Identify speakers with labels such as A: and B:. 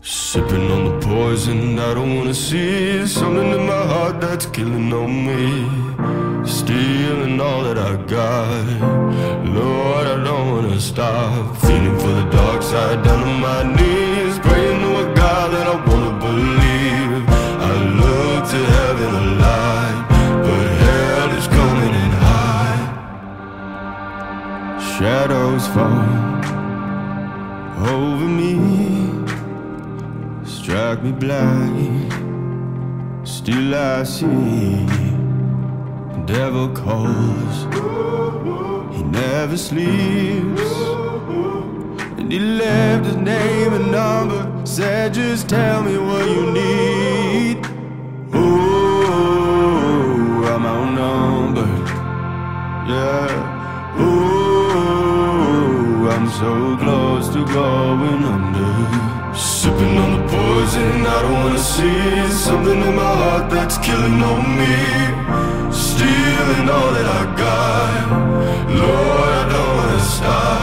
A: Sipping on the poison I don't wanna see. Something in my heart that's killing on me, stealing all that I got. Lord, I don't wanna stop. Feeling for the dark side, down on my knees, praying to a God that I wanna believe. I look to heaven a lot, but hell is coming in hot. Shadows fall over me, strike me blind, still I see. The devil calls, he never sleeps, and he left his name and number, said just tell me what you need. Oh, I'm outnumbered, yeah. Oh, I'm so close to going under. Sipping on the poison I don't wanna see. Something in my heart that's killing on me, stealing all that I got. Lord, I don't wanna stop.